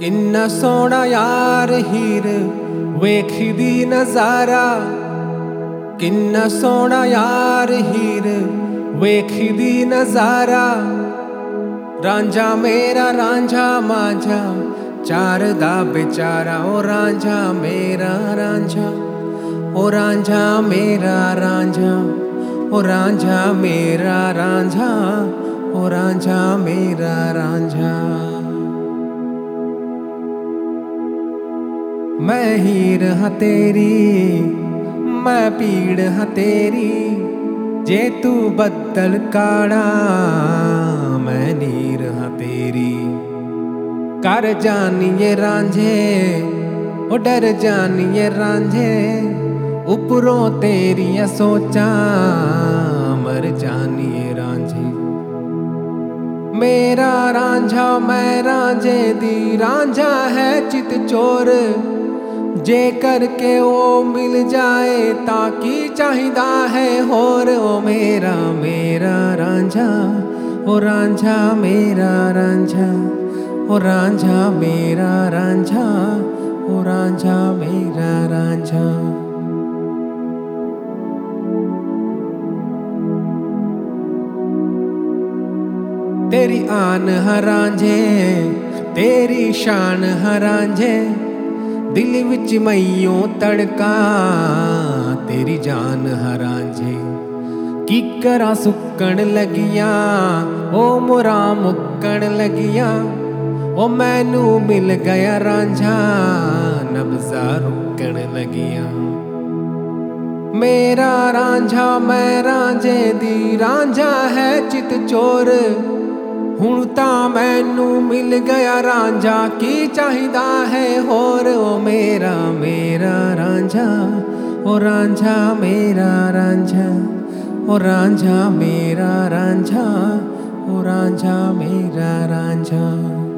किन्ना सोहना यार हीर वेखदी नजारा, किन्ना सोहना यार हीर वेखदी नजारा। रांझा मेरा रांझा माझा चार दा बेचारा, ओ रांझा मेरा रांझा, ओ रांझा मेरा रांझा, ओ रांझा मेरा रांझा, ओ रांझा मेरा रांझा। मैं हीर हाँ तेरी, मैं पीड़ हाँ तेरी, जे तू बदल काड़ा मैं नीर हाँ तेरी। कर जानिए रांझे ओ डर जानिए रांझे, उपरों तेरिया सोचा मर जानिए रांझे। मेरा रांझा मैं रांझे दी रांझा है चित चोर, जे करके वो मिल जाए ताकि चाहिदा है होर। ओ मेरा मेरा रांझा, ओ रांझा मेरा रांझा, ओ रांझा मेरा रांझा, ओ रांझा मेरा रांझा। तेरी आन हाँ रांझे, तेरी शान हाँ रांझे, दिल विच मैयों तड़का तेरी जान हाँ रांझे। की करा सुक्कण लगिया ओ मोरा मुक्कण लगिया, ओ मैनू मिल गया रांझा नब्ज़ा रुकण लगिया। मेरा रांझा मैं रांझे दी रांझा है चित चोर, हुण तां मैनू मिल गया रांझा की चाहिदा है होर। ओ मेरा मेरा रांझा, ओ रांझा मेरा रांझा, ओ रांझा मेरा रांझा, ओ रांझा मेरा रांझा।